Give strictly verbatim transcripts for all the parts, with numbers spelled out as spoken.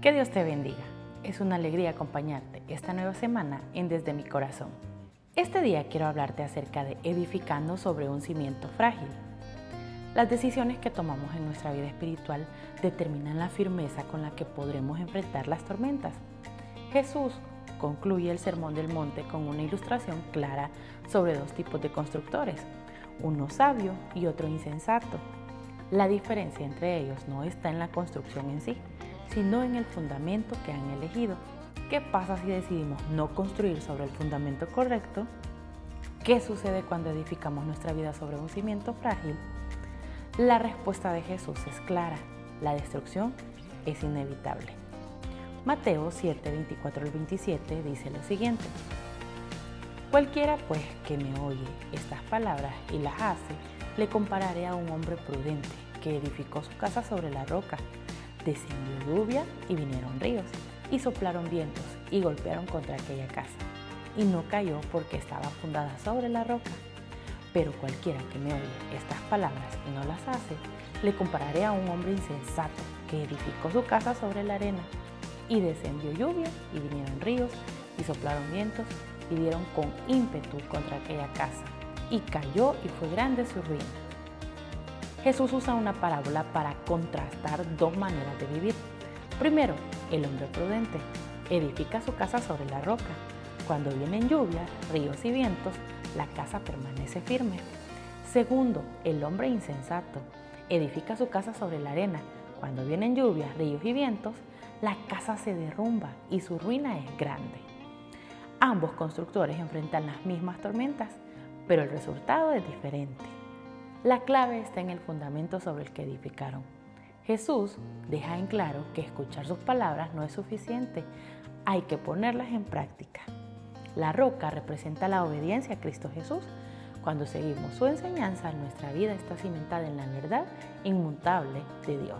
Que Dios te bendiga. Es una alegría acompañarte esta nueva semana en Desde mi Corazón. Este día quiero hablarte acerca de edificando sobre un cimiento frágil. Las decisiones que tomamos en nuestra vida espiritual determinan la firmeza con la que podremos enfrentar las tormentas. Jesús concluye el Sermón del Monte con una ilustración clara sobre dos tipos de constructores, uno sabio y otro insensato. La diferencia entre ellos no está en la construcción en sí, sino en el fundamento que han elegido. ¿Qué pasa si decidimos no construir sobre el fundamento correcto? ¿Qué sucede cuando edificamos nuestra vida sobre un cimiento frágil? La respuesta de Jesús es clara: la destrucción es inevitable. Mateo siete, veinticuatro al veintisiete dice lo siguiente: cualquiera pues que me oye estas palabras y las hace, le compararé a un hombre prudente que edificó su casa sobre la roca. Descendió lluvia y vinieron ríos, y soplaron vientos y golpearon contra aquella casa, y no cayó porque estaba fundada sobre la roca. Pero cualquiera que me oye estas palabras y no las hace, le compararé a un hombre insensato que edificó su casa sobre la arena. Y descendió lluvia y vinieron ríos, y soplaron vientos y dieron con ímpetu contra aquella casa, y cayó y fue grande su ruina. Jesús usa una parábola para contrastar dos maneras de vivir. Primero, el hombre prudente edifica su casa sobre la roca. Cuando vienen lluvias, ríos y vientos, la casa permanece firme. Segundo, el hombre insensato edifica su casa sobre la arena. Cuando vienen lluvias, ríos y vientos, la casa se derrumba y su ruina es grande. Ambos constructores enfrentan las mismas tormentas, pero el resultado es diferente. La clave está en el fundamento sobre el que edificaron. Jesús deja en claro que escuchar sus palabras no es suficiente, hay que ponerlas en práctica. La roca representa la obediencia a Cristo Jesús. Cuando seguimos su enseñanza, nuestra vida está cimentada en la verdad inmutable de Dios.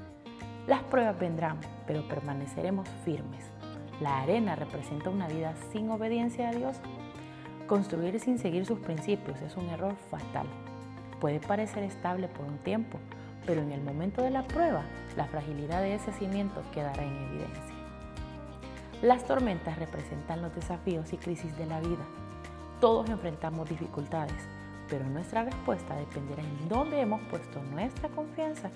Las pruebas vendrán, pero permaneceremos firmes. La arena representa una vida sin obediencia a Dios. Construir sin seguir sus principios es un error fatal. Puede parecer estable por un tiempo, pero en el momento de la prueba, la fragilidad de ese cimiento quedará en evidencia. Las tormentas representan los desafíos y crisis de la vida. Todos enfrentamos dificultades, pero nuestra respuesta dependerá en dónde hemos puesto nuestra confianza.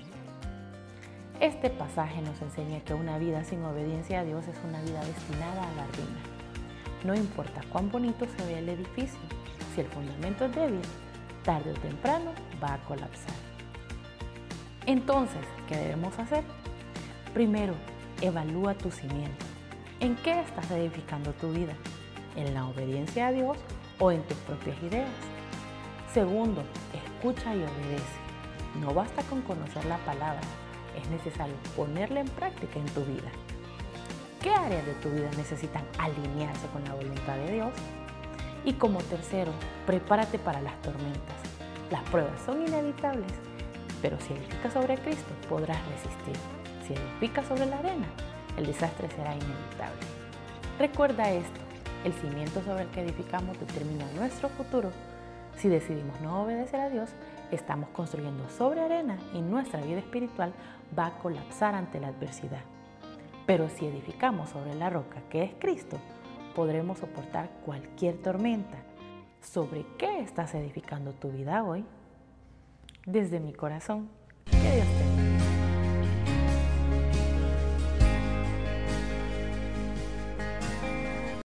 Este pasaje nos enseña que una vida sin obediencia a Dios es una vida destinada a la ruina. No importa cuán bonito se vea el edificio, si el fundamento es débil, tarde o temprano va a colapsar. Entonces, ¿qué debemos hacer? Primero, evalúa tu cimiento. ¿En qué estás edificando tu vida? ¿En la obediencia a Dios o en tus propias ideas? Segundo, escucha y obedece. No basta con conocer la palabra, es necesario ponerla en práctica en tu vida. ¿Qué áreas de tu vida necesitan alinearse con la voluntad de Dios? Y como tercero, prepárate para las tormentas. Las pruebas son inevitables, pero si edificas sobre Cristo podrás resistir. Si edificas sobre la arena, el desastre será inevitable. Recuerda esto: el cimiento sobre el que edificamos determina nuestro futuro. Si decidimos no obedecer a Dios, estamos construyendo sobre arena y nuestra vida espiritual va a colapsar ante la adversidad. Pero si edificamos sobre la roca que es Cristo, podremos soportar cualquier tormenta. ¿Sobre qué estás edificando tu vida hoy? Desde mi corazón.